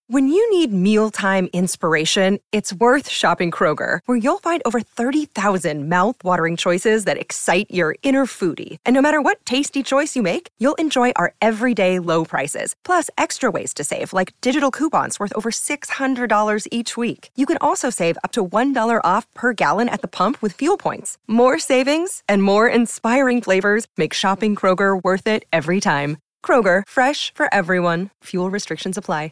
When you need mealtime inspiration, it's worth shopping Kroger, where you'll find over 30,000 mouth-watering choices that excite your inner foodie. And no matter what tasty choice you make, you'll enjoy our everyday low prices, plus extra ways to save, like digital coupons worth over $600 each week. You can also save up to $1 off per gallon at the pump with fuel points. More savings and more inspiring flavors make shopping Kroger worth it every time. Kroger, fresh for everyone. Fuel restrictions apply.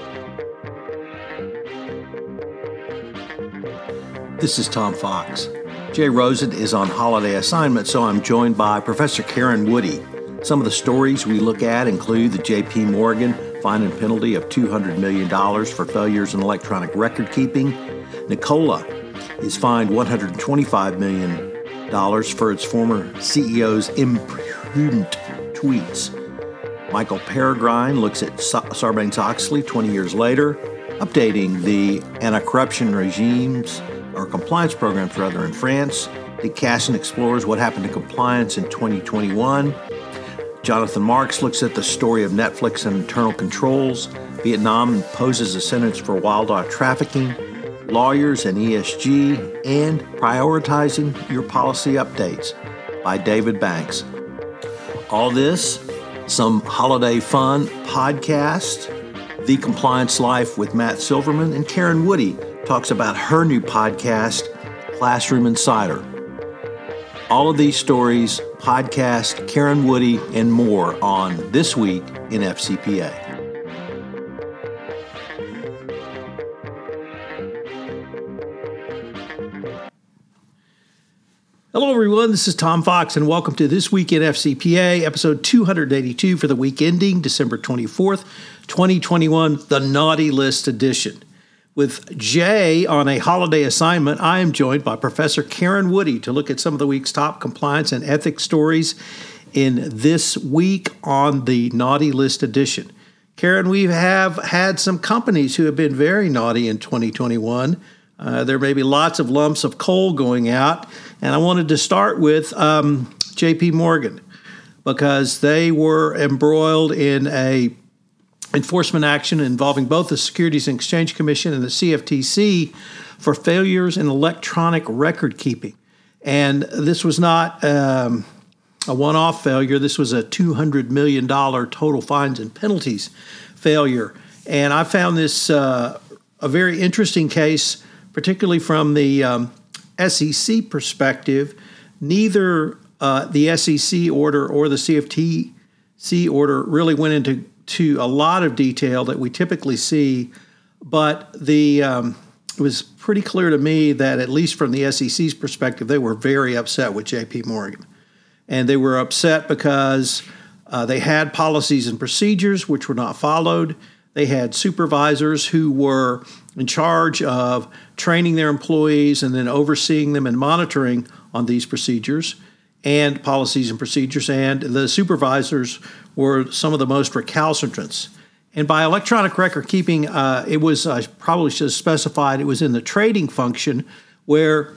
This is Tom Fox. Jay Rosen is on holiday assignment, so I'm joined by Professor Karen Woody. Some of the stories we look at include the J.P. Morgan fine and penalty of $200 million for failures in electronic record keeping. Nikola is fined $125 million for its former CEO's imprudent tweets. Michael Peregrine looks at Sarbanes-Oxley 20 years later, updating the anti-corruption regimes or compliance programs rather in France. Dick Casson explores what happened to compliance in 2021. Jonathan Marks looks at the story of Netflix and internal controls. Vietnam imposes a sentence for wildlife trafficking. Lawyers and ESG, and prioritizing your policy updates by David Banks. All this, some holiday fun podcast, The Compliance Life with Matt Silverman, and Karen Woody talks about her new podcast, Classroom Insider. All of these stories, podcast, Karen Woody, and more on This Week in FCPA. Hello, everyone. This is Tom Fox, and welcome to This Week in FCPA, episode 282 for the week ending December 24th, 2021, the Naughty List edition. With Jay on a holiday assignment, I am joined by Professor Karen Woody to look at some of the week's top compliance and ethics stories in This Week on the Naughty List edition. Karen, we have had some companies who have been very naughty in 2021. There may be lots of lumps of coal going out, and I wanted to start with J.P. Morgan because they were embroiled in a enforcement action involving both the Securities and Exchange Commission and the CFTC for failures in electronic record keeping. And this was not a one-off failure. This was a $200 million total fines and penalties failure. And I found this a very interesting case, particularly from the SEC perspective. Neither the SEC order or the CFTC order really went into a lot of detail that we typically see, but it was pretty clear to me that at least from the SEC's perspective, they were very upset with J.P. Morgan. And they were upset because they had policies and procedures which were not followed. They had supervisors who were in charge of training their employees and then overseeing them and monitoring on these procedures and policies and procedures, and the supervisors were some of the most recalcitrants. And by electronic record keeping, it was, I probably should have specified, it was in the trading function where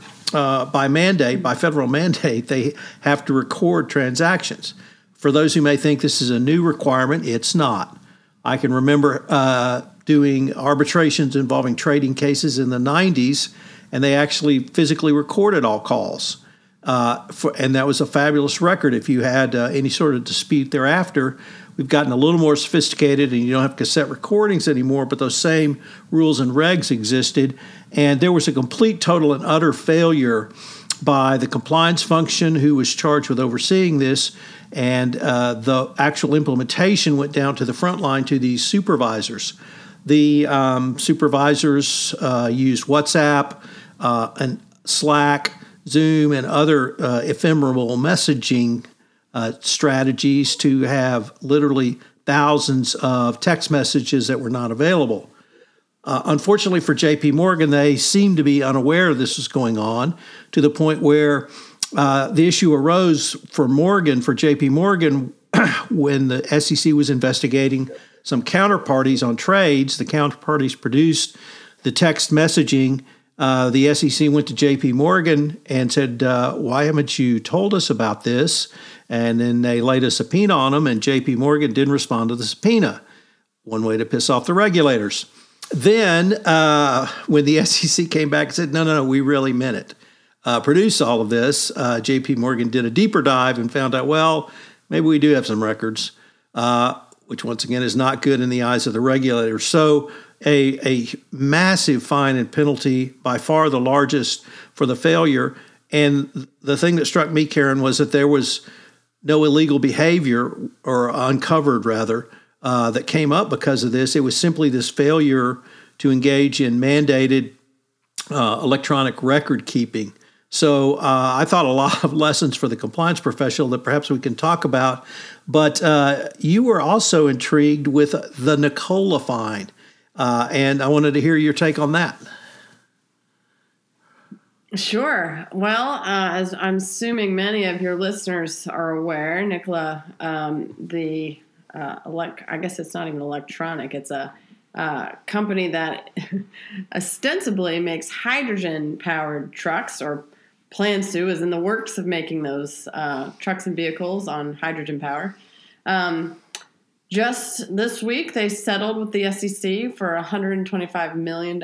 by federal mandate, they have to record transactions. For those who may think this is a new requirement, it's not. I can remember doing arbitrations involving trading cases in the 90s, and they actually physically recorded all calls. And that was a fabulous record if you had any sort of dispute thereafter. We've gotten a little more sophisticated, and you don't have cassette recordings anymore, but those same rules and regs existed. And there was a complete, total, and utter failure by the compliance function who was charged with overseeing this, and the actual implementation went down to the front line to these supervisors. The supervisors used WhatsApp and Slack, Zoom, and other ephemeral messaging strategies to have literally thousands of text messages that were not available. Unfortunately for J.P. Morgan, they seemed to be unaware this was going on to the point where the issue arose for J.P. Morgan, when the SEC was investigating some counterparties on trades. The counterparties produced the text messaging. The SEC went to J.P. Morgan and said, why haven't you told us about this? And then they laid a subpoena on them, and J.P. Morgan didn't respond to the subpoena. one way to piss off the regulators. Then when the SEC came back and said, no, we really meant it, produce all of this, J.P. Morgan did a deeper dive and found out, well, maybe we do have some records, which once again is not good in the eyes of the regulators. So a massive fine and penalty, by far the largest for the failure. And the thing that struck me, Karen, was that there was no illegal behavior, or uncovered rather, that came up because of this. It was simply this failure to engage in mandated electronic record keeping. So I thought a lot of lessons for the compliance professional that perhaps we can talk about. But you were also intrigued with the Nikola fine, and I wanted to hear your take on that. Sure. Well, as I'm assuming many of your listeners are aware, Nikola, I guess it's not even electronic. It's a company that ostensibly makes hydrogen-powered trucks, or plans to, is in the works of making those trucks and vehicles on hydrogen power. Just this week, they settled with the SEC for $125 million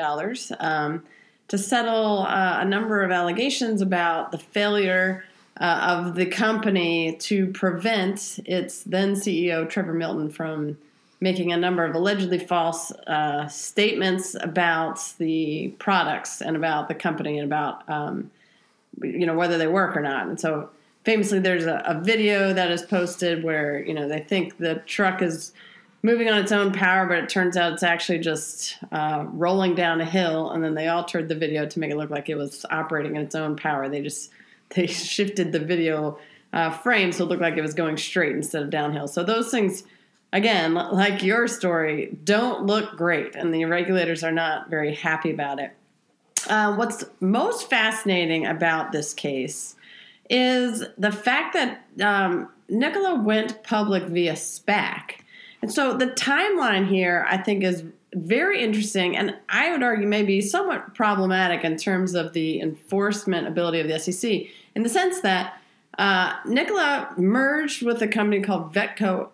to settle a number of allegations about the failure of the company to prevent its then CEO, Trevor Milton, from making a number of allegedly false statements about the products and about the company and about whether they work or not. And so famously, there's a video that is posted where, they think the truck is moving on its own power, but it turns out it's actually just rolling down a hill. And then they altered the video to make it look like it was operating in its own power. They shifted the video frame so it looked like it was going straight instead of downhill. So those things, again, like your story, don't look great. And the regulators are not very happy about it. What's most fascinating about this case is the fact that Nikola went public via SPAC. And so the timeline here, I think, is very interesting, and I would argue maybe somewhat problematic in terms of the enforcement ability of the SEC, in the sense that Nikola merged with a company called Vetco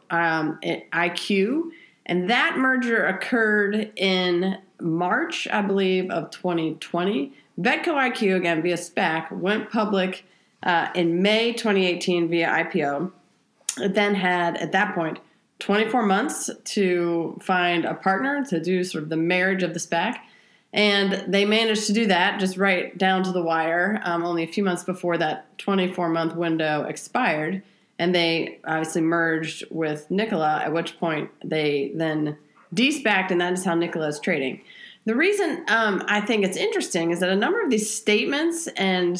IQ, and that merger occurred in March, I believe, of 2020. Vetco IQ, again, via SPAC, went public in May 2018 via IPO. It then had, at that point, 24 months to find a partner to do sort of the marriage of the SPAC. And they managed to do that just right down to the wire, only a few months before that 24-month window expired. And they obviously merged with Nikola, at which point they then de-SPAC'd, and that is how Nikola is trading. The reason I think it's interesting is that a number of these statements and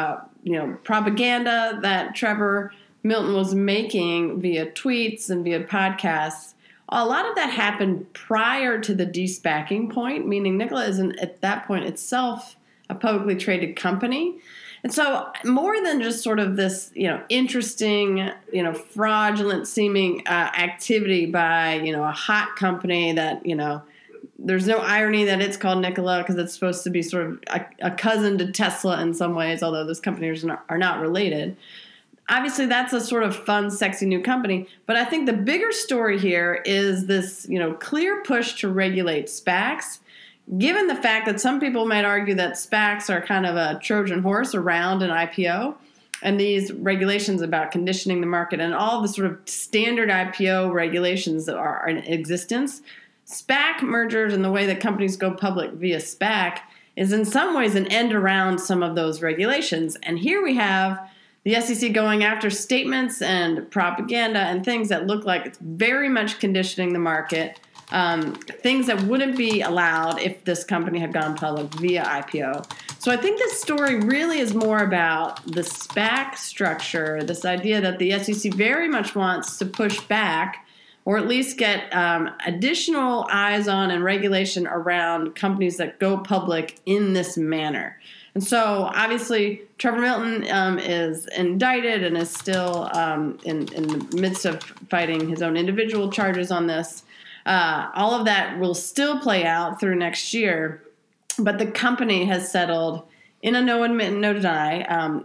propaganda that Trevor Milton was making via tweets and via podcasts, a lot of that happened prior to the de-SPACing point, meaning Nikola isn't at that point itself a publicly traded company. And so more than just sort of this, interesting, fraudulent seeming activity by, a hot company that, there's no irony that it's called Nikola because it's supposed to be sort of a cousin to Tesla in some ways, although those companies are not related. Obviously, that's a sort of fun, sexy new company. But I think the bigger story here is this, clear push to regulate SPACs, given the fact that some people might argue that SPACs are kind of a Trojan horse around an IPO, and these regulations about conditioning the market and all the sort of standard IPO regulations that are in existence. SPAC mergers and the way that companies go public via SPAC is in some ways an end around some of those regulations. And here we have the SEC going after statements and propaganda and things that look like it's very much conditioning the market, things that wouldn't be allowed if this company had gone public via IPO. So I think this story really is more about the SPAC structure, this idea that the SEC very much wants to push back or at least get additional eyes on and regulation around companies that go public in this manner. And so, obviously, Trevor Milton is indicted and is still in the midst of fighting his own individual charges on this. All of that will still play out through next year. But the company has settled in a no admit, no deny.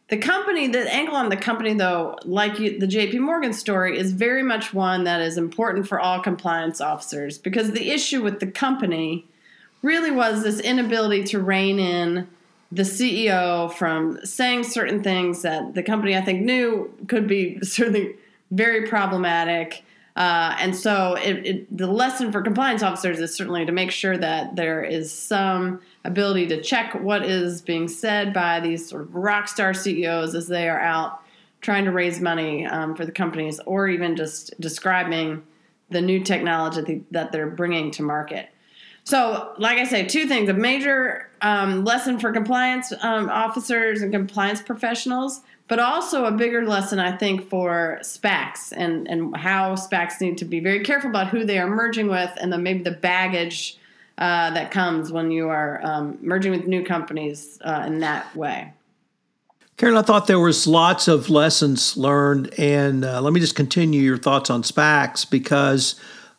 The company, the angle on the company, though, like the JP Morgan story, is very much one that is important for all compliance officers, because the issue with the company really was this inability to rein in the CEO from saying certain things that the company, I think, knew could be certainly very problematic. And so the lesson for compliance officers is certainly to make sure that there is some ability to check what is being said by these sort of rock star CEOs as they are out trying to raise money for the companies, or even just describing the new technology that they're bringing to market. So, like I say, two things. A major lesson for compliance officers and compliance professionals, but also a bigger lesson, I think, for SPACs and how SPACs need to be very careful about who they are merging with, and then maybe the baggage that comes when you are merging with new companies in that way. Karen, I thought there was lots of lessons learned, and let me just continue your thoughts on SPACs, because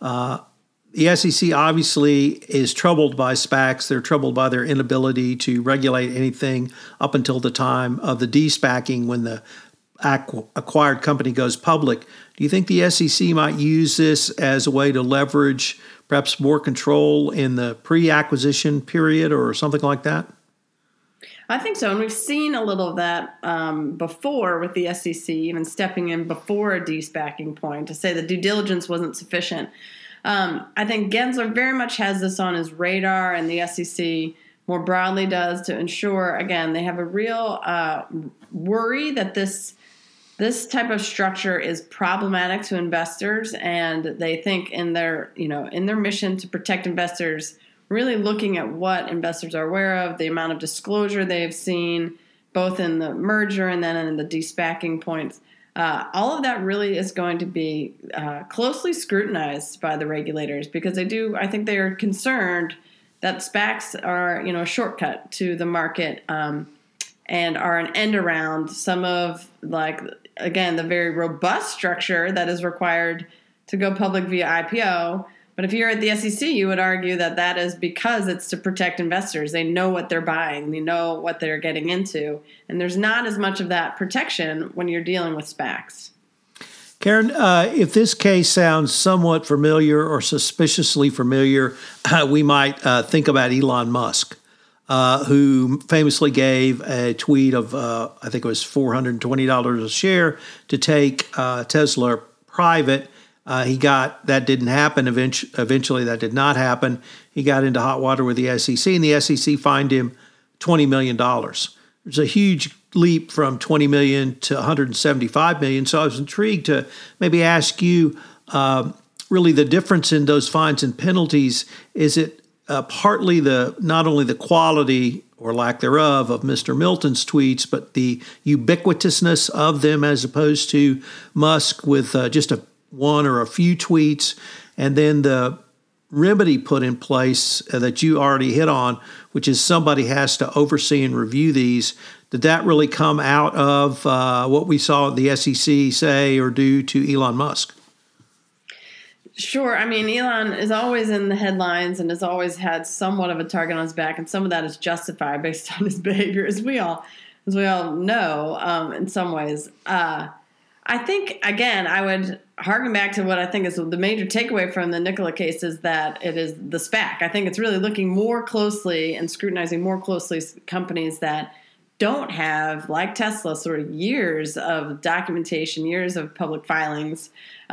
the SEC obviously is troubled by SPACs. They're troubled by their inability to regulate anything up until the time of the de-SPACing, when the acquired company goes public. Do you think the SEC might use this as a way to leverage perhaps more control in the pre-acquisition period or something like that? I think so. And we've seen a little of that before with the SEC, even stepping in before a de-SPACing point to say the due diligence wasn't sufficient. I think Gensler very much has this on his radar, and the SEC more broadly does, to ensure, again, they have a real worry that this type of structure is problematic to investors, and they think in their mission to protect investors, really looking at what investors are aware of, the amount of disclosure they've seen, both in the merger and then in the de-SPACing points. All of that really is going to be closely scrutinized by the regulators, because I think they are concerned that SPACs are, a shortcut to the market and are an end around some of, again, the very robust structure that is required to go public via IPO. But if you're at the SEC, you would argue that is because it's to protect investors. They know what they're buying. They know what they're getting into. And there's not as much of that protection when you're dealing with SPACs. Karen, if this case sounds somewhat familiar or suspiciously familiar, we might think about Elon Musk, who famously gave a tweet of, I think it was $420 a share to take Tesla private. That didn't happen. Eventually, that did not happen. He got into hot water with the SEC, and the SEC fined him $20 million. There's a huge leap from $20 million to $175 million. So I was intrigued to maybe ask you, really the difference in those fines and penalties. Is it partly not only the quality or lack thereof of Mr. Milton's tweets, but the ubiquitousness of them, as opposed to Musk with just one or a few tweets, and then the remedy put in place that you already hit on, which is somebody has to oversee and review these? Did that really come out of what we saw the SEC say or do to Elon Musk? Sure. I mean, Elon is always in the headlines and has always had somewhat of a target on his back, and some of that is justified based on his behavior, as we all know, in some ways. I think, again, I would harken back to what I think is the major takeaway from the Nikola case, is that it is the SPAC. I think it's really looking more closely and scrutinizing more closely companies that don't have, like Tesla, sort of years of documentation, years of public filings.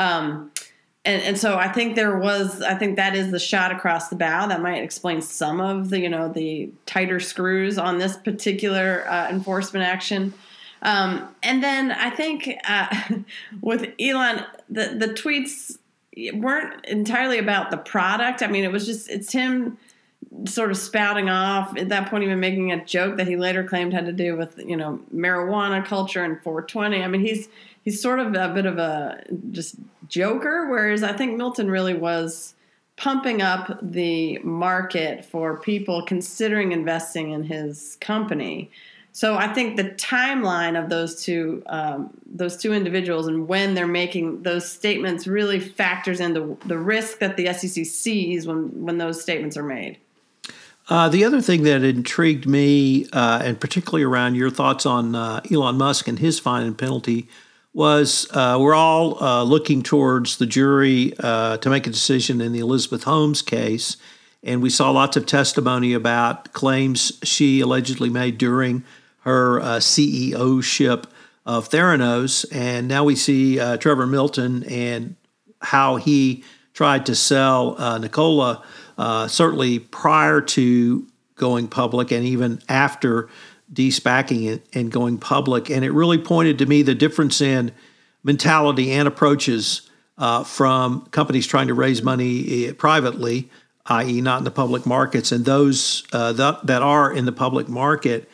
And so I think that is the shot across the bow that might explain some of the tighter screws on this particular enforcement action. And then I think with Elon, the tweets weren't entirely about the product. I mean, it's him sort of spouting off, at that point even making a joke that he later claimed had to do with, marijuana culture and 420. I mean, he's sort of a bit of a just joker, whereas I think Milton really was pumping up the market for people considering investing in his company. So I think the timeline of those two individuals and when they're making those statements really factors into the risk that the SEC sees when those statements are made. The other thing that intrigued me, and particularly around your thoughts on Elon Musk and his fine and penalty, was we're all looking towards the jury to make a decision in the Elizabeth Holmes case. And we saw lots of testimony about claims she allegedly made during her CEO-ship of Theranos. And now we see Trevor Milton and how he tried to sell Nikola, certainly prior to going public and even after de-SPACing it and going public. And it really pointed to me the difference in mentality and approaches from companies trying to raise money privately, i.e. not in the public markets, and those that are in the public market.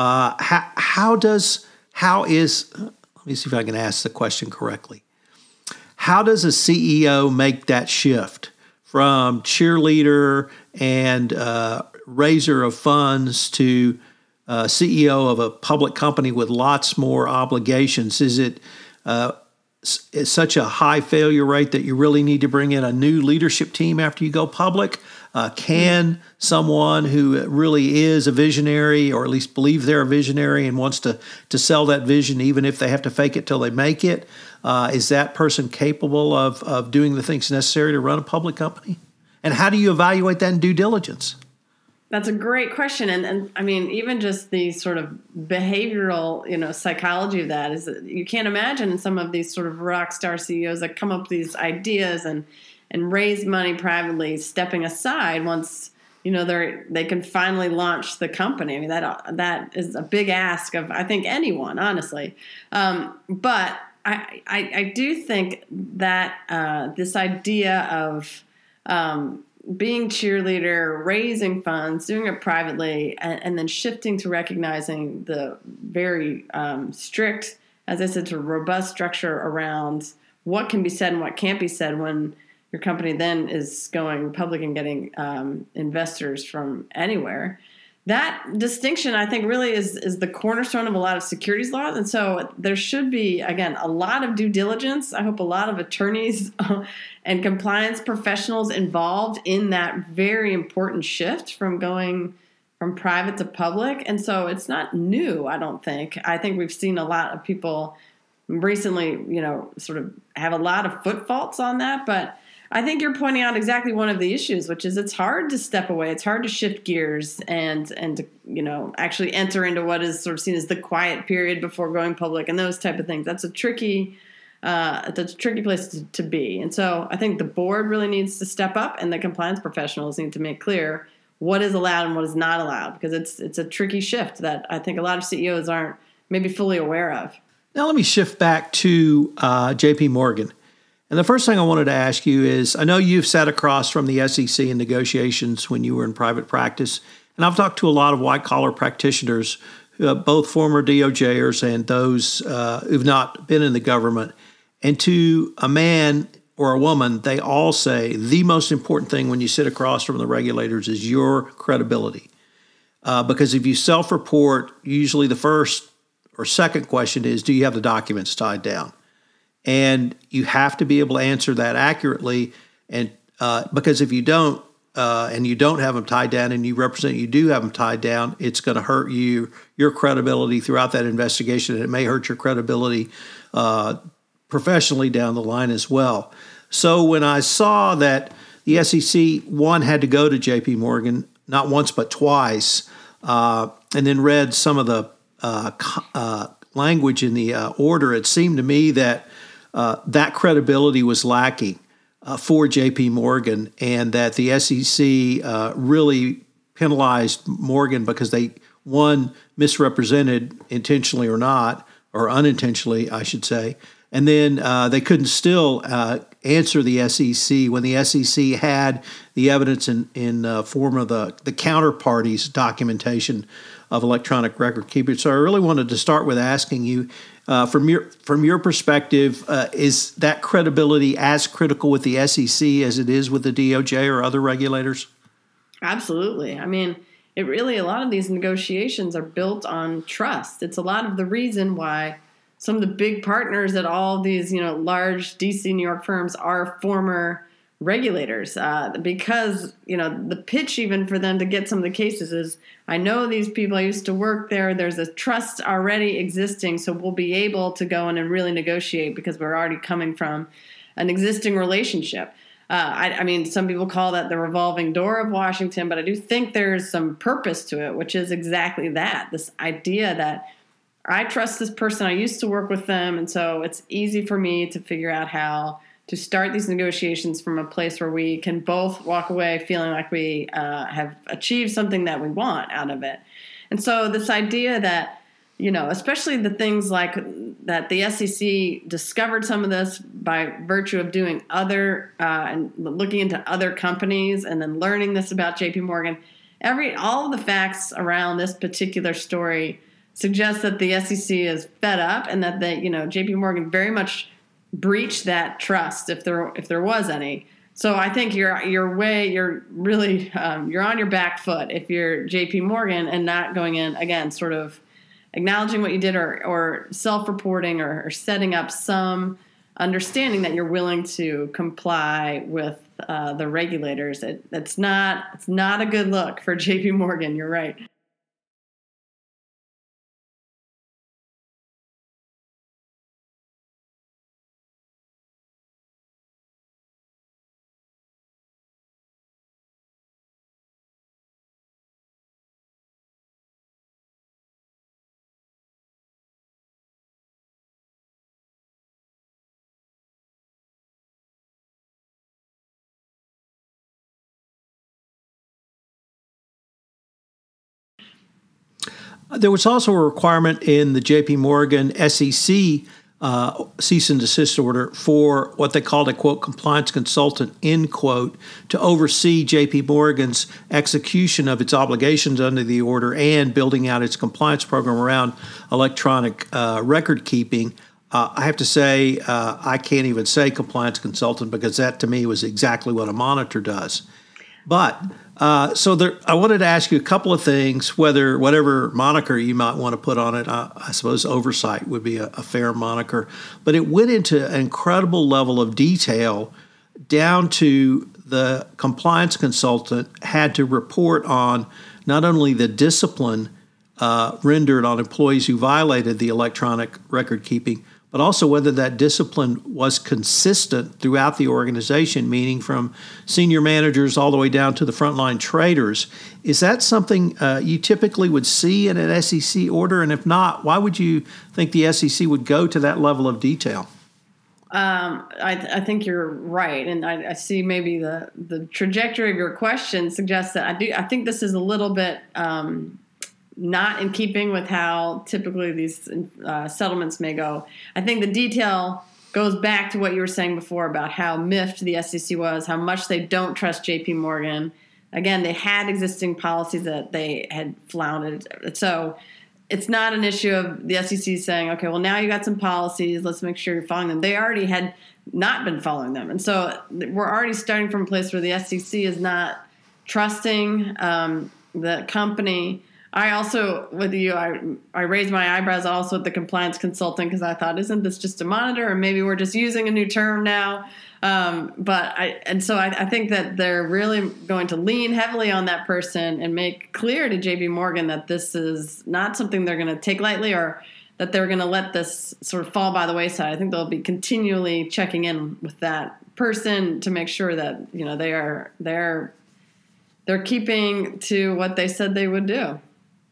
How is, let me see if I can ask the question correctly. How does a CEO make that shift from cheerleader and raiser of funds to CEO of a public company with lots more obligations? Is it such a high failure rate that you really need to bring in a new leadership team after you go public? Can someone who really is a visionary, or at least believes they're a visionary and wants to sell that vision, even if they have to fake it till they make it, is that person capable of doing the things necessary to run a public company? And how do you evaluate that in due diligence? That's a great question. And I mean, even just the sort of behavioral, psychology of that is that you can't imagine some of these sort of rock star CEOs that come up with these ideas and raise money privately, stepping aside once, they can finally launch the company. I mean, that is a big ask of, I think, anyone, honestly. But I do think that this idea of being cheerleader, raising funds, doing it privately, and then shifting to recognizing the very strict, as I said, to robust structure around what can be said and what can't be said when your company then is going public and getting investors from anywhere. That distinction, I think, really is the cornerstone of a lot of securities laws. And so there should be, again, a lot of due diligence. I hope a lot of attorneys and compliance professionals involved in that very important shift from going from private to public. And so it's not new, I don't think. I think we've seen a lot of people recently, sort of have a lot of foot faults on that. But I think you're pointing out exactly one of the issues, which is it's hard to step away. It's hard to shift gears and to, actually enter into what is sort of seen as the quiet period before going public and those type of things. That's a tricky place to be. And so I think the board really needs to step up, and the compliance professionals need to make clear what is allowed and what is not allowed, because it's a tricky shift that I think a lot of CEOs aren't maybe fully aware of. Now let me shift back to JP Morgan. And the first thing I wanted to ask you is, I know you've sat across from the SEC in negotiations when you were in private practice, and I've talked to a lot of white-collar practitioners, both former DOJers and those who've not been in the government. And to a man or a woman, they all say the most important thing when you sit across from the regulators is your credibility. Because if you self-report, usually the first or second question is, do you have the documents tied down? And you have to be able to answer that accurately. And because if you don't, and you don't have them tied down, and you represent you do have them tied down, it's going to hurt your credibility throughout that investigation, and it may hurt your credibility professionally down the line as well. So when I saw that the SEC, one, had to go to JP Morgan, not once but twice, and then read some of the language in the order, it seemed to me that that credibility was lacking for JP Morgan, and that the SEC really penalized Morgan because they, one, misrepresented intentionally or not, or unintentionally, I should say, and then they couldn't still answer the SEC when the SEC had the evidence in form of the counterparty's documentation of electronic record keeping. So I really wanted to start with asking you, from your perspective, is that credibility as critical with the SEC as it is with the DOJ or other regulators? Absolutely. I mean, a lot of these negotiations are built on trust. It's a lot of the reason why some of the big partners at all of these, large DC, New York firms are former regulators because, the pitch even for them to get some of the cases is, I know these people, I used to work there, there's a trust already existing, so we'll be able to go in and really negotiate because we're already coming from an existing relationship. I mean, some people call that the revolving door of Washington, but I do think there's some purpose to it, which is exactly that, this idea that I trust this person, I used to work with them, and so it's easy for me to figure out how to start these negotiations from a place where we can both walk away feeling like we have achieved something that we want out of it. And so this idea that, especially the things like that the SEC discovered some of this by virtue of doing other and looking into other companies and then learning this about JP Morgan, all of the facts around this particular story suggest that the SEC is fed up and that JP Morgan very much breached that trust if there was any. So I think you're really you're on your back foot if you're JP Morgan and not going in again, sort of acknowledging what you did or self-reporting or setting up some understanding that you're willing to comply with the regulators. It's not a good look for JP Morgan. You're right. There was also a requirement in the JP Morgan SEC cease and desist order for what they called a, quote, compliance consultant, end quote, to oversee JP Morgan's execution of its obligations under the order and building out its compliance program around electronic record keeping. I have to say, I can't even say compliance consultant because that to me was exactly what a monitor does. But I wanted to ask you a couple of things, whatever moniker you might want to put on it. I suppose oversight would be a fair moniker. But it went into an incredible level of detail down to the compliance consultant had to report on not only the discipline rendered on employees who violated the electronic record keeping, but also whether that discipline was consistent throughout the organization, meaning from senior managers all the way down to the frontline traders. Is that something you typically would see in an SEC order? And if not, why would you think the SEC would go to that level of detail? I think you're right. And I see maybe the trajectory of your question suggests that I think this is a little bit not in keeping with how typically these settlements may go. I think the detail goes back to what you were saying before about how miffed the SEC was, how much they don't trust JP Morgan. Again, they had existing policies that they had flouted. So it's not an issue of the SEC saying, okay, well, now you got some policies, let's make sure you're following them. They already had not been following them. And so we're already starting from a place where the SEC is not trusting the company. I also, with you, I raised my eyebrows also at the compliance consultant because I thought, isn't this just a monitor? Or maybe we're just using a new term now. So I think that they're really going to lean heavily on that person and make clear to JP Morgan that this is not something they're going to take lightly or that they're going to let this sort of fall by the wayside. I think they'll be continually checking in with that person to make sure that, they're keeping to what they said they would do.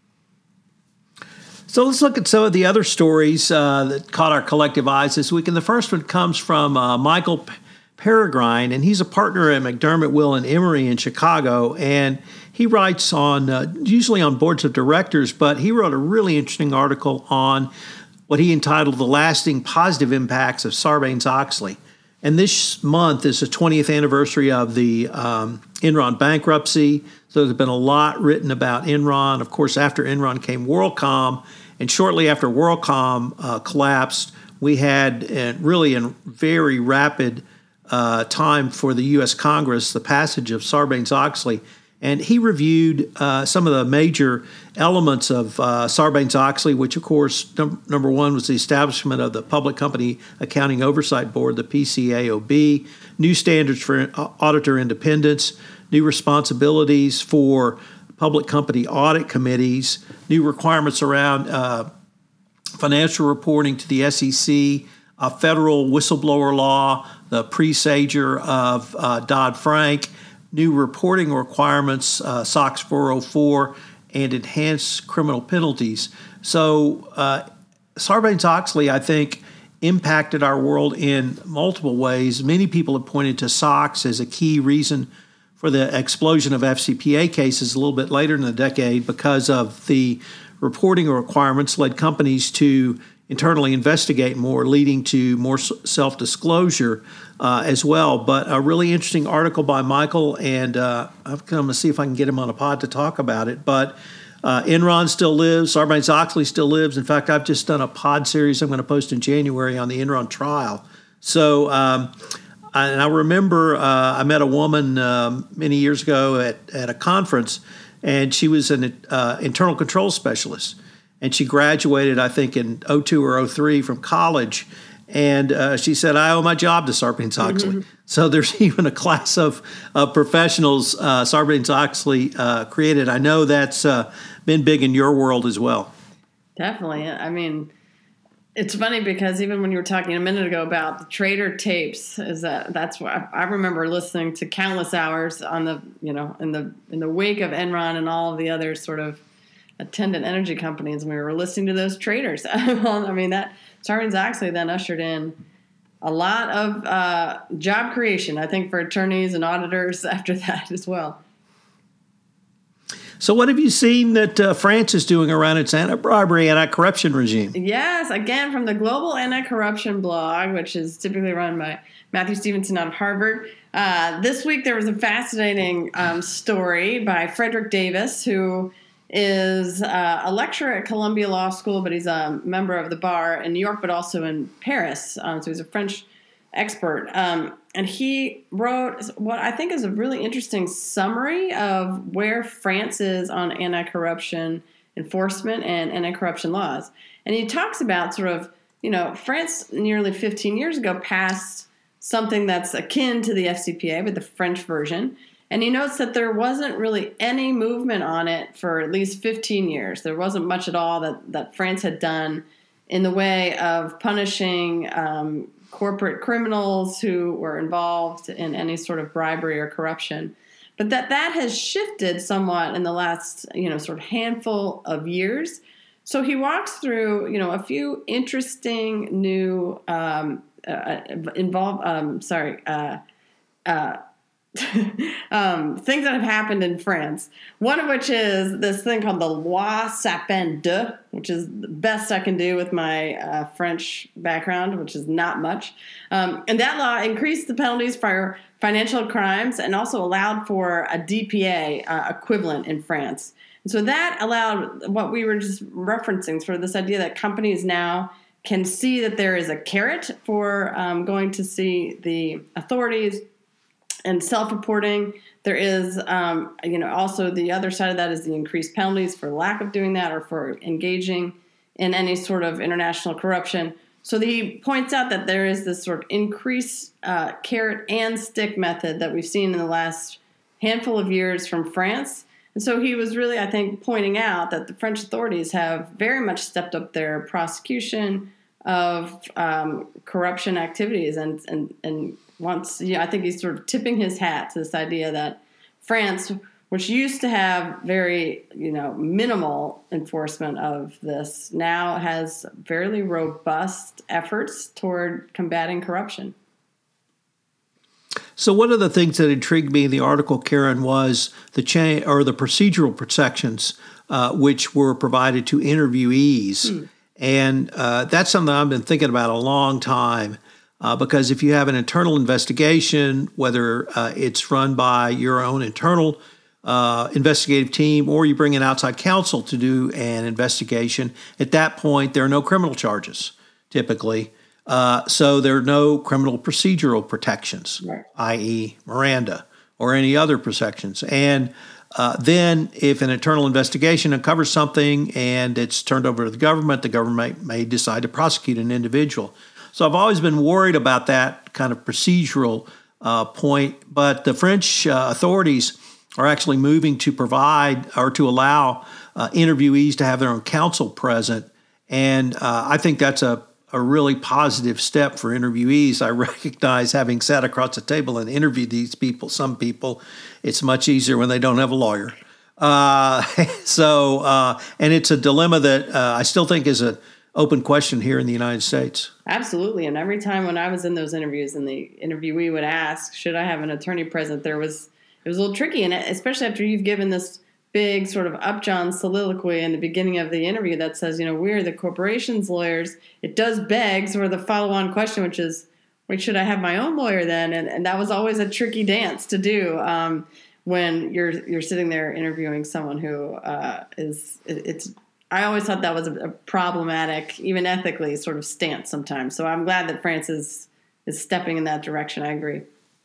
So let's look at some of the other stories that caught our collective eyes this week. And the first one comes from Michael Peregrine, and he's a partner at McDermott, Will & Emery in Chicago. And he writes usually on boards of directors, but he wrote a really interesting article on what he entitled The Lasting Positive Impacts of Sarbanes-Oxley. And this month is the 20th anniversary of the Enron bankruptcy. So there's been a lot written about Enron. Of course, after Enron came WorldCom, and shortly after WorldCom collapsed, we had really in very rapid time for the U.S. Congress the passage of Sarbanes-Oxley. And he reviewed some of the major elements of Sarbanes-Oxley, which, of course, number one was the establishment of the Public Company Accounting Oversight Board, the PCAOB, new standards for auditor independence, new responsibilities for public company audit committees, new requirements around financial reporting to the SEC, a federal whistleblower law, the presagure of Dodd-Frank, new reporting requirements, SOX 404, and enhanced criminal penalties. So Sarbanes-Oxley, I think, impacted our world in multiple ways. Many people have pointed to SOX as a key reason for the explosion of FCPA cases a little bit later in the decade, because of the reporting requirements led companies to internally investigate more, leading to more self-disclosure as well. But a really interesting article by Michael, and I'm going to see if I can get him on a pod to talk about it. But Enron still lives. Sarbanes-Oxley still lives. In fact, I've just done a pod series I'm going to post in January on the Enron trial. So I remember I met a woman many years ago at a conference, and she was an internal control specialist. And she graduated, I think, in 2002 or 2003 from college. And she said, I owe my job to Sarbanes-Oxley. Mm-hmm. So there's even a class of professionals Sarbanes-Oxley created. I know that's been big in your world as well. Definitely. I mean, it's funny because even when you were talking a minute ago about the trader tapes, that's what I remember listening to countless hours on the, in the wake of Enron and all of the other sort of attendant energy companies, and we were listening to those traders. Well, I mean, that Sarbanes-Oxley then ushered in a lot of job creation, I think, for attorneys and auditors after that as well. So what have you seen that France is doing around its anti-bribery, anti-corruption regime? Yes, again, from the Global Anti-Corruption blog, which is typically run by Matthew Stevenson out of Harvard. This week there was a fascinating story by Frederick Davis, who is a lecturer at Columbia Law School, but he's a member of the bar in New York, but also in Paris. So he's a French expert. And he wrote what I think is a really interesting summary of where France is on anti-corruption enforcement and anti-corruption laws. And he talks about sort of, France nearly 15 years ago passed something that's akin to the FCPA, but the French version. And he notes that there wasn't really any movement on it for at least 15 years. There wasn't much at all that France had done in the way of punishing corporate criminals who were involved in any sort of bribery or corruption. But that has shifted somewhat in the last, sort of handful of years. So he walks through, a few interesting new things that have happened in France. One of which is this thing called the Loi Sapin 2, which is the best I can do with my French background, which is not much. And that law increased the penalties for financial crimes and also allowed for a DPA equivalent in France. And so that allowed what we were just referencing, sort of this idea that companies now can see that there is a carrot for going to see the authorities and self-reporting. There is, also the other side of that is the increased penalties for lack of doing that or for engaging in any sort of international corruption. So he points out that there is this sort of increased carrot and stick method that we've seen in the last handful of years from France. And so he was really, I think, pointing out that the French authorities have very much stepped up their prosecution of corruption activities and once, I think he's sort of tipping his hat to this idea that France, which used to have very, minimal enforcement of this, now has fairly robust efforts toward combating corruption. So one of the things that intrigued me in the article, Karen, was the procedural protections which were provided to interviewees. And that's something I've been thinking about a long time. Because if you have an internal investigation, whether it's run by your own internal investigative team or you bring in outside counsel to do an investigation, at that point there are no criminal charges typically. So there are no criminal procedural protections, right, i.e. Miranda or any other protections. And Then, if an internal investigation uncovers something and it's turned over to the government may decide to prosecute an individual. So I've always been worried about that kind of procedural point. But the French authorities are actually moving to provide or to allow interviewees to have their own counsel present. And I think that's a really positive step for interviewees. I recognize, having sat across the table and interviewed some people, it's much easier when they don't have a lawyer. And it's a dilemma that I still think is an open question here in the United States. Absolutely. And every time when I was in those interviews and the interviewee would ask, should I have an attorney present, it was a little tricky. And especially after you've given this big sort of upjohn soliloquy in the beginning of the interview that says, we're the corporation's lawyers, it does beg sort of the follow-on question, which is, wait, should I have my own lawyer then? And that was always a tricky dance to do when you're sitting there interviewing someone who I always thought that was a problematic, even ethically, sort of stance sometimes. So I'm glad that France is stepping in that direction. I agree.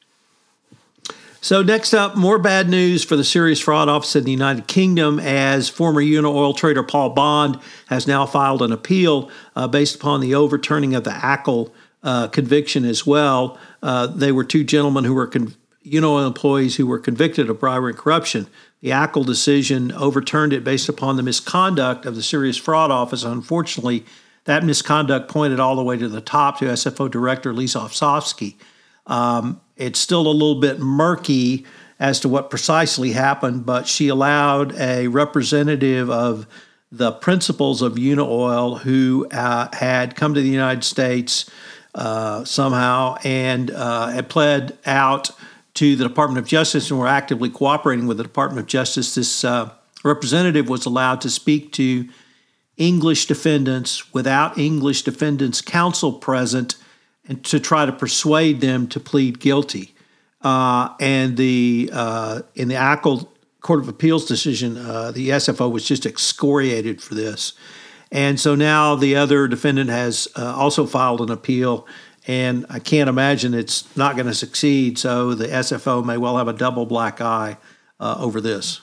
So next up, more bad news for the Serious Fraud Office in the United Kingdom, as former Unaoil trader Paul Bond has now filed an appeal based upon the overturning of the Ackle conviction as well. They were two gentlemen who were Unaoil employees who were convicted of bribery and corruption. The Ackle decision overturned it based upon the misconduct of the Serious Fraud Office. Unfortunately, that misconduct pointed all the way to the top, to SFO Director Lisa Osofsky. It's still a little bit murky as to what precisely happened, but she allowed a representative of the principals of Unaoil who had come to the United States somehow and had pled out to the Department of Justice and were actively cooperating with the Department of Justice. This representative was allowed to speak to English defendants without English defendants' counsel present and to try to persuade them to plead guilty. And in the Ackle Court of Appeals decision, the SFO was just excoriated for this. And so now the other defendant has also filed an appeal, and I can't imagine it's not going to succeed. So the SFO may well have a double black eye over this.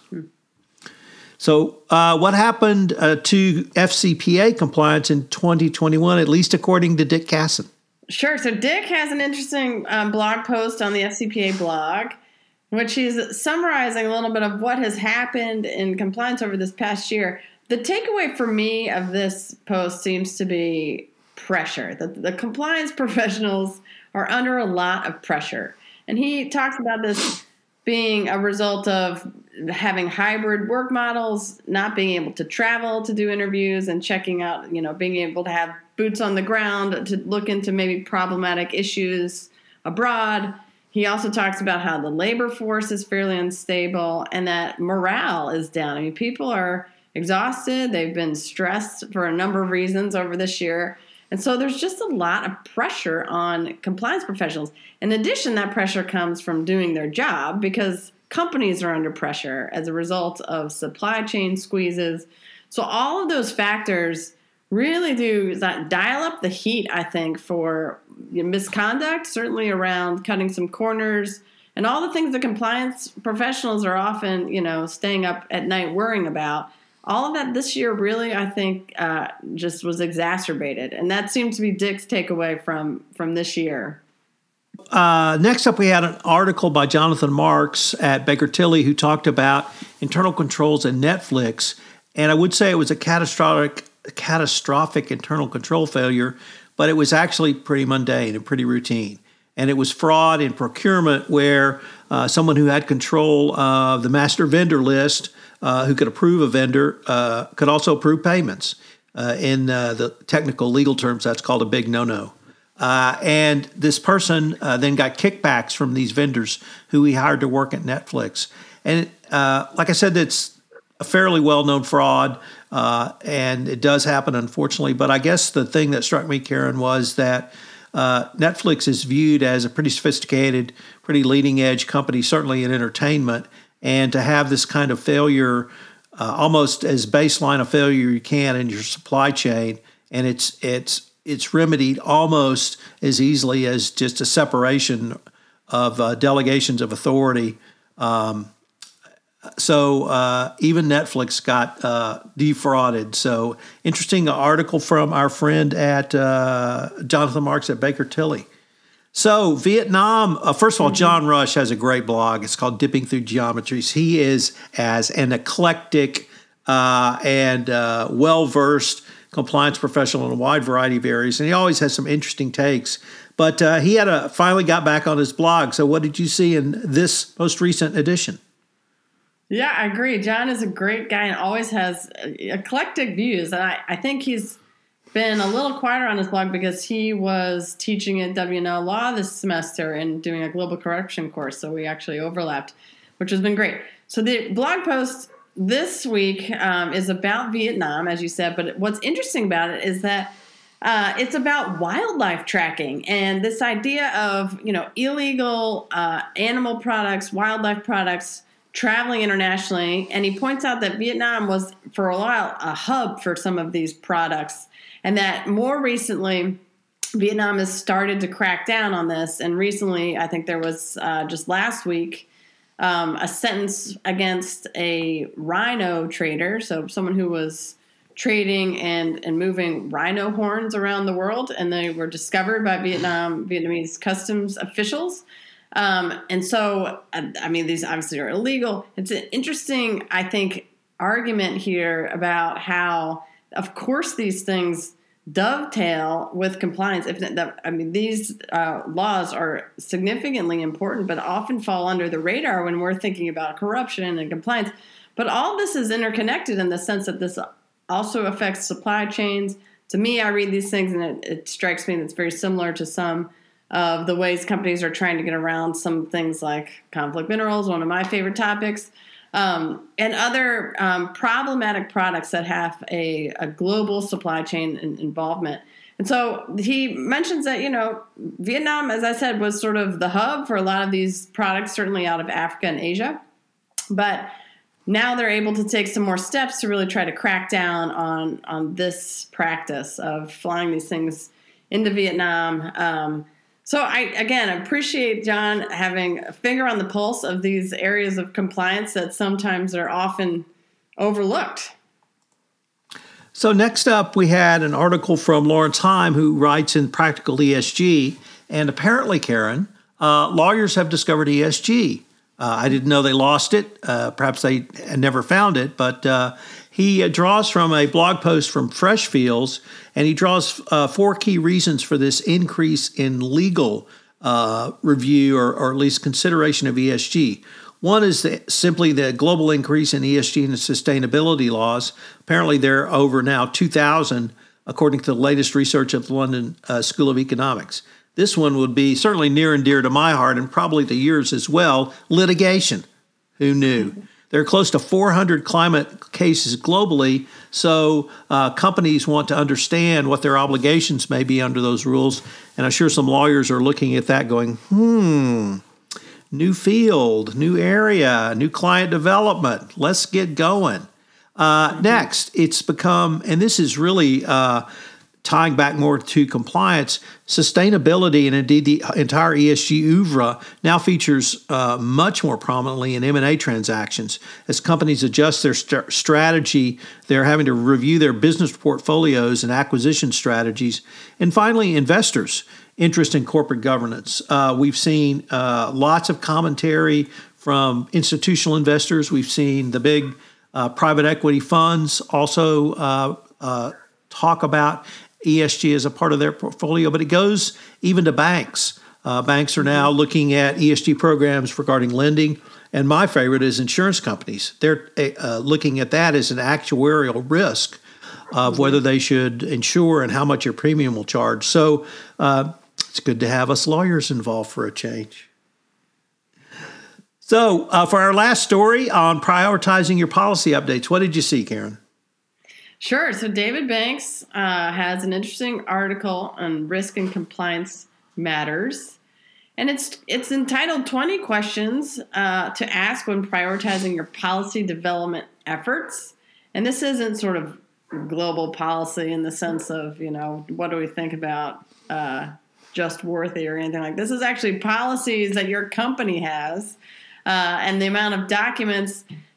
So what happened to FCPA compliance in 2021, at least according to Dick Casson? Sure. So Dick has an interesting blog post on the FCPA blog, which he's summarizing a little bit of what has happened in compliance over this past year. The takeaway for me of this post seems to be pressure. The compliance professionals are under a lot of pressure. And he talks about this being a result of having hybrid work models, not being able to travel to do interviews and checking out, being able to have boots on the ground to look into maybe problematic issues abroad. He also talks about how the labor force is fairly unstable and that morale is down. I mean, people are exhausted. They've been stressed for a number of reasons over this year. And so there's just a lot of pressure on compliance professionals. In addition, that pressure comes from doing their job because companies are under pressure as a result of supply chain squeezes. So all of those factors really do dial up the heat, I think, for misconduct, certainly around cutting some corners and all the things that compliance professionals are often, staying up at night worrying about. All of that this year really, I think, just was exacerbated. And that seemed to be Dick's takeaway from this year. Next up, we had an article by Jonathan Marks at Baker Tilly who talked about internal controls at Netflix. And I would say it was a catastrophic internal control failure, but it was actually pretty mundane and pretty routine. And it was fraud in procurement where someone who had control of the master vendor list, who could approve a vendor, could also approve payments. In the technical legal terms, that's called a big no-no. And this person then got kickbacks from these vendors who he hired to work at Netflix. And like I said, it's a fairly well-known fraud, and it does happen, unfortunately. But I guess the thing that struck me, Karen, was that Netflix is viewed as a pretty sophisticated, pretty leading-edge company, certainly in entertainment. And to have this kind of failure, almost as baseline a failure you can in your supply chain, and it's remedied almost as easily as just a separation of delegations of authority. So even Netflix got defrauded. So interesting article from our friend at Jonathan Marks at Baker Tilly. So Vietnam, first of all, John Rush has a great blog. It's called Dipping Through Geometries. He is as an eclectic and well-versed compliance professional in a wide variety of areas, and he always has some interesting takes. But he finally got back on his blog. So what did you see in this most recent edition? Yeah, I agree. John is a great guy and always has eclectic views. And I think he's been a little quieter on his blog because he was teaching at W&L Law this semester and doing a global corruption course. So we actually overlapped, which has been great. So the blog post this week is about Vietnam, as you said. But what's interesting about it is that it's about wildlife tracking and this idea of, illegal animal products, wildlife products, traveling internationally. And he points out that Vietnam was, for a while, a hub for some of these products. And that more recently, Vietnam has started to crack down on this. And recently, I think there was just last week, a sentence against a rhino trader. So someone who was trading and moving rhino horns around the world. And they were discovered by Vietnamese customs officials. And so, these obviously are illegal. It's an interesting, I think, argument here about how, of course, these things dovetail with compliance. These laws are significantly important, but often fall under the radar when we're thinking about corruption and compliance. But all this is interconnected in the sense that this also affects supply chains. To me, I read these things and it strikes me that it's very similar to some of the ways companies are trying to get around some things like conflict minerals, one of my favorite topics, and other problematic products that have a global supply chain involvement. And so he mentions that, Vietnam, as I said, was sort of the hub for a lot of these products, certainly out of Africa and Asia. But now they're able to take some more steps to really try to crack down on this practice of flying these things into Vietnam. So I appreciate John having a finger on the pulse of these areas of compliance that sometimes are often overlooked. So next up, we had an article from Lawrence Heim, who writes in Practical ESG. And apparently, Karen, lawyers have discovered ESG. I didn't know they lost it. Perhaps they never found it. But he draws from a blog post from Freshfields, and he draws 4 key reasons for this increase in legal review or at least consideration of ESG. One is simply the global increase in ESG and sustainability laws. Apparently, there are over now 2,000, according to the latest research of the London School of Economics. This one would be certainly near and dear to my heart and probably to yours as well, litigation. Who knew? There are close to 400 climate cases globally, so companies want to understand what their obligations may be under those rules. And I'm sure some lawyers are looking at that going, new field, new area, new client development. Let's get going. Next, it's become, and this is really tying back more to compliance, sustainability, and indeed the entire ESG oeuvre now features much more prominently in M&A transactions. As companies adjust their strategy, they're having to review their business portfolios and acquisition strategies. And finally, investors' interest in corporate governance. We've seen lots of commentary from institutional investors. We've seen the big private equity funds also talk about ESG as a part of their portfolio, but it goes even to banks. Banks are now looking at ESG programs regarding lending, and my favorite is insurance companies. They're looking at that as an actuarial risk of whether they should insure and how much your premium will charge. So it's good to have us lawyers involved for a change. So for our last story on prioritizing your policy updates, what did you see, Karen? Sure. So David Banks has an interesting article on risk and compliance matters. And it's entitled 20 Questions to Ask When Prioritizing Your Policy Development Efforts. And this isn't sort of global policy in the sense of, what do we think about just worthy or anything like this. This is actually policies that your company has and the amount of documents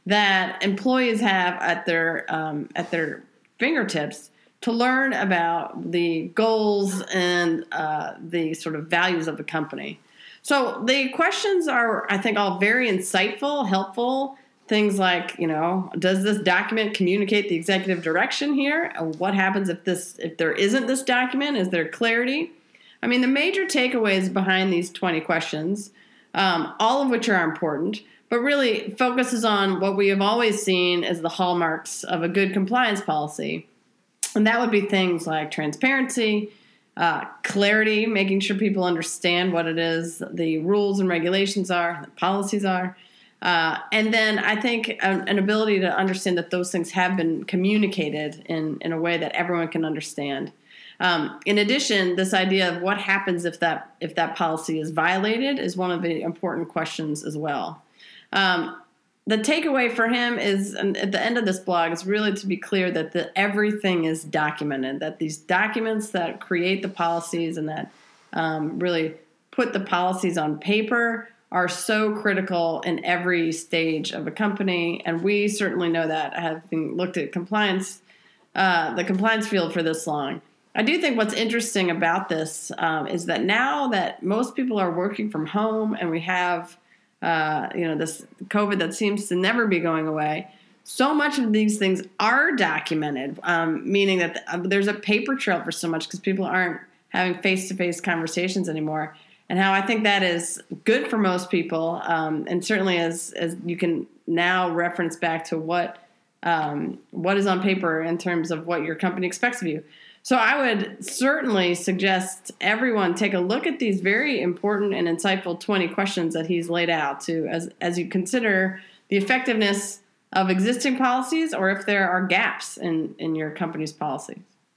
that employees have at their fingertips to learn about the goals and the sort of values of the company. So the questions are, I think, all very insightful, helpful. Things like, does this document communicate the executive direction here? What happens if there isn't this document? Is there clarity? I mean, the major takeaways behind these 20 questions, all of which are important, but really focuses on what we have always seen as the hallmarks of a good compliance policy. And that would be things like transparency, clarity, making sure people understand what it is the rules and regulations are, the policies are. And then I think an ability to understand that those things have been communicated in a way that everyone can understand. In addition, this idea of what happens if that policy is violated is one of the important questions as well. The takeaway for him is, and at the end of this blog, is really to be clear that everything is documented, that these documents that create the policies and that really put the policies on paper are so critical in every stage of a company. And we certainly know that, having looked at compliance, the compliance field for this long. I do think what's interesting about this is that now that most people are working from home and we have this COVID that seems to never be going away, so much of these things are documented, meaning that there's a paper trail for so much because people aren't having face-to-face conversations anymore. And how I think that is good for most people, and certainly as you can now reference back to what is on paper in terms of what your company expects of you. So I would certainly suggest everyone take a look at these very important and insightful 20 questions that he's laid out as you consider the effectiveness of existing policies or if there are gaps in your company's policies.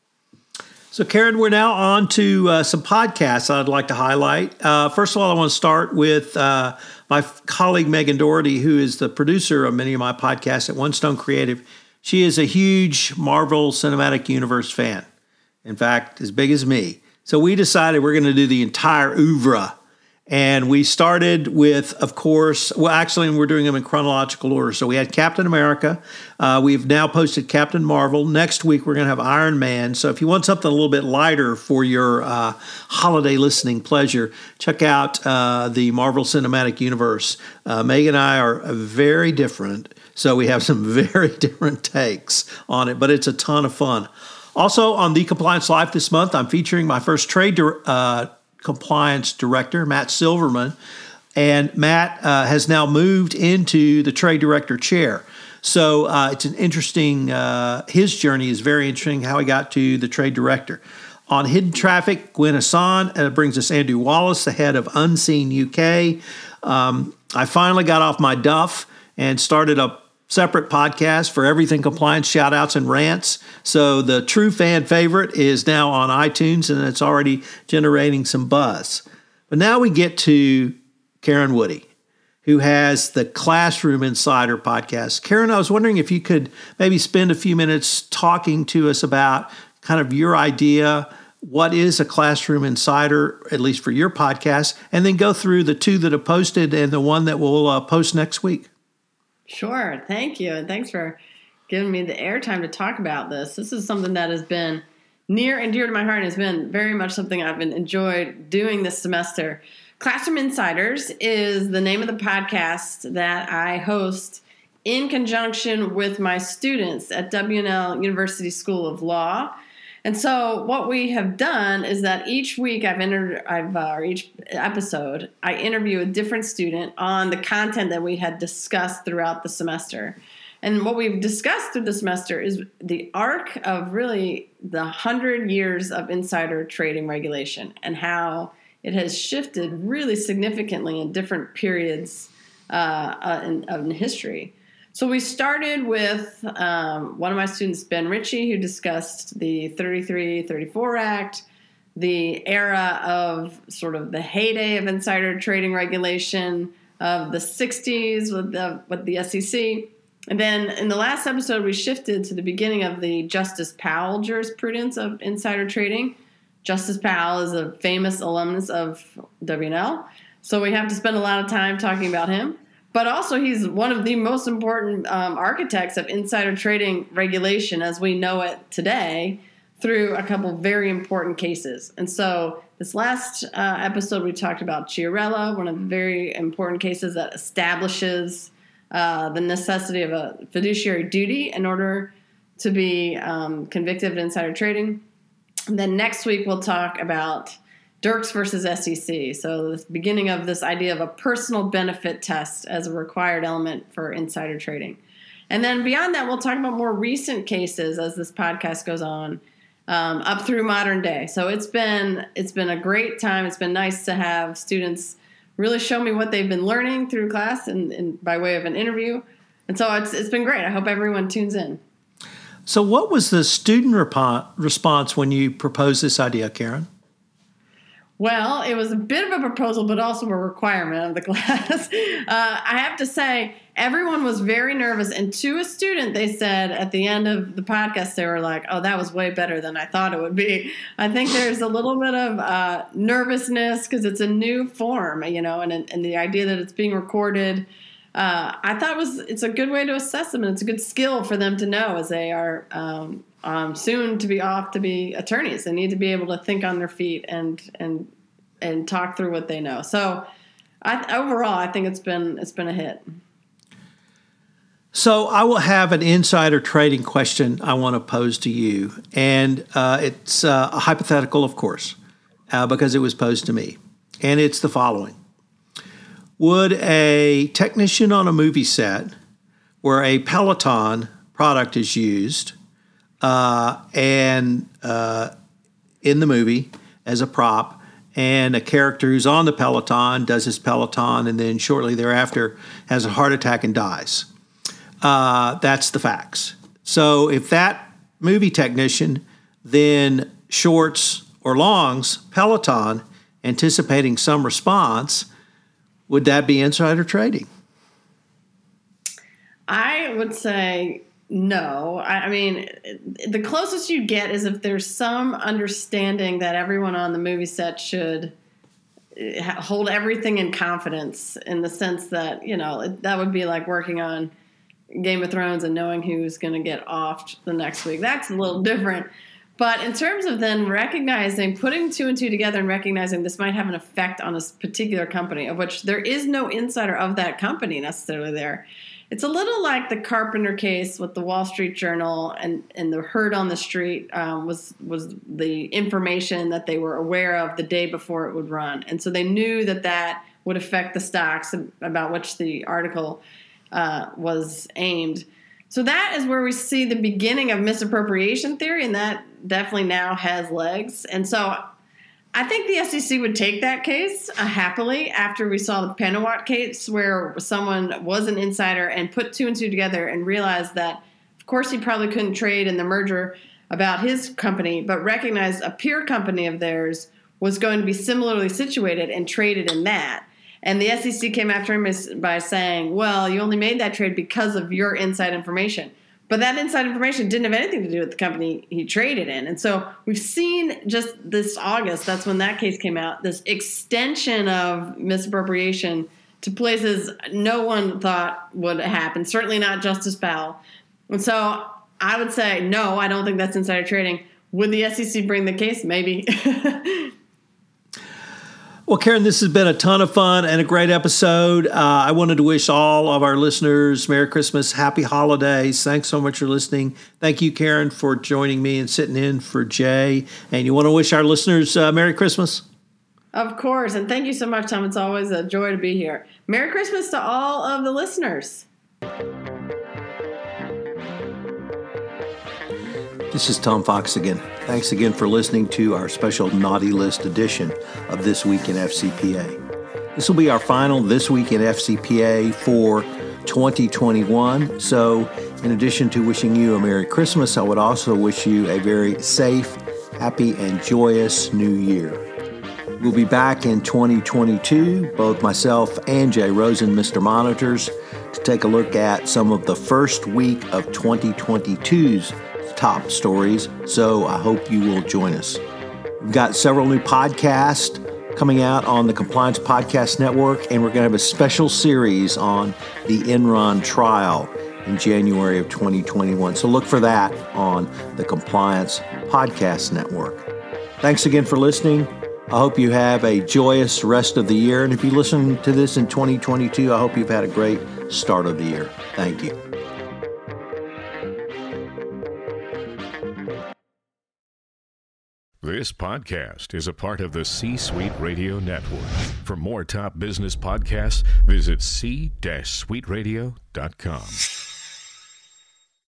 So, Karen, we're now on to some podcasts I'd like to highlight. First of all, I want to start with my colleague, Megan Doherty, who is the producer of many of my podcasts at One Stone Creative. She is a huge Marvel Cinematic Universe fan. In fact, as big as me. So we decided we're going to do the entire oeuvre. And we started with, of course, we're doing them in chronological order. So we had Captain America. We've now posted Captain Marvel. Next week, we're going to have Iron Man. So if you want something a little bit lighter for your holiday listening pleasure, check out the Marvel Cinematic Universe. Meg and I are very different. So we have some very different takes on it, but it's a ton of fun. Also, on The Compliance Life this month, I'm featuring my first trade compliance director, Matt Silverman. And Matt has now moved into the trade director chair. So it's an interesting, his journey is very interesting, how he got to the trade director. On Hidden Traffic, Gwen Hassan brings us Andrew Wallace, the head of Unseen UK. I finally got off my duff and started a separate podcast for everything compliance, shout outs and rants. So the true fan favorite is now on iTunes and it's already generating some buzz. But now we get to Karen Woody, who has the Classroom Insider podcast. Karen, I was wondering if you could maybe spend a few minutes talking to us about kind of your idea. What is a Classroom Insider, at least for your podcast, and then go through the two that are posted and the one that we'll post next week. Sure. Thank you. And thanks for giving me the airtime to talk about this. This is something that has been near and dear to my heart and has been very much something I've enjoyed doing this semester. Classroom Insiders is the name of the podcast that I host in conjunction with my students at W&L University School of Law. And so what we have done is that each week each episode, I interview a different student on the content that we had discussed throughout the semester. And what we've discussed through the semester is the arc of really the 100 years of insider trading regulation and how it has shifted really significantly in different periods in history. So we started with one of my students, Ben Ritchie, who discussed the 33-34 Act, the era of sort of the heyday of insider trading regulation of the 60s with the SEC. And then in the last episode, we shifted to the beginning of the Justice Powell jurisprudence of insider trading. Justice Powell is a famous alumnus of W&L, so we have to spend a lot of time talking about him. But also, he's one of the most important architects of insider trading regulation as we know it today through a couple very important cases. And so this last episode, we talked about Chiarella, one of the very important cases that establishes the necessity of a fiduciary duty in order to be convicted of insider trading. And then next week, we'll talk about Dirks versus SEC. So the beginning of this idea of a personal benefit test as a required element for insider trading. And then beyond that, we'll talk about more recent cases as this podcast goes on, up through modern day. So it's been a great time. It's been nice to have students really show me what they've been learning through class and by way of an interview. And so it's been great. I hope everyone tunes in. So what was the student response when you proposed this idea, Karen? Well, it was a bit of a proposal, but also a requirement of the class. I have to say, everyone was very nervous. And to a student, they said at the end of the podcast, they were like, oh, that was way better than I thought it would be. I think there's a little bit of nervousness because it's a new form, and the idea that it's being recorded. I thought it's a good way to assess them, and it's a good skill for them to know as they are soon to be off to be attorneys. They need to be able to think on their feet and talk through what they know. So overall, I think it's been a hit. So I will have an insider trading question I want to pose to you, and it's a hypothetical, of course, because it was posed to me, and it's the following. Would a technician on a movie set where a Peloton product is used and in the movie as a prop, and a character who's on the Peloton does his Peloton and then shortly thereafter has a heart attack and dies? That's the facts. So if that movie technician then shorts or longs Peloton, anticipating some response, would that be insider trading? I would say no. I mean, the closest you get is if there's some understanding that everyone on the movie set should hold everything in confidence, in the sense that, that would be like working on Game of Thrones and knowing who's going to get offed the next week. That's a little different. But in terms of then putting two and two together and recognizing this might have an effect on a particular company, of which there is no insider of that company necessarily there. It's a little like the Carpenter case with the Wall Street Journal and the herd on the street was the information that they were aware of the day before it would run. And so they knew that would affect the stocks about which the article was aimed. So that is where we see the beginning of misappropriation theory, and that definitely now has legs. And so I think the SEC would take that case happily after we saw the Penawat case, where someone was an insider and put two and two together and realized that, of course, he probably couldn't trade in the merger about his company, but recognized a peer company of theirs was going to be similarly situated and traded in that. And the SEC came after him by saying, well, you only made that trade because of your inside information. But that inside information didn't have anything to do with the company he traded in. And so we've seen just this August, that's when that case came out, this extension of misappropriation to places no one thought would happen, certainly not Justice Powell. And so I would say, no, I don't think that's insider trading. Would the SEC bring the case? Maybe. Well, Karen, this has been a ton of fun and a great episode. I wanted to wish all of our listeners Merry Christmas, Happy Holidays. Thanks so much for listening. Thank you, Karen, for joining me and sitting in for Jay. And you want to wish our listeners Merry Christmas? Of course. And thank you so much, Tom. It's always a joy to be here. Merry Christmas to all of the listeners. This is Tom Fox again. Thanks again for listening to our special Naughty List edition of This Week in FCPA. This will be our final This Week in FCPA for 2021. So in addition to wishing you a Merry Christmas, I would also wish you a very safe, happy, and joyous New Year. We'll be back in 2022, both myself and Jay Rosen, Mr. Monitors, to take a look at some of the first week of 2022's top stories, so I hope you will join us. We've got several new podcasts coming out on the Compliance Podcast Network, and we're going to have a special series on the Enron trial in January of 2021. So look for that on the Compliance Podcast Network. Thanks again for listening. I hope you have a joyous rest of the year. And if you listen to this in 2022, I hope you've had a great start of the year. Thank you. This podcast is a part of the C-Suite Radio Network. For more top business podcasts, visit c-suiteradio.com.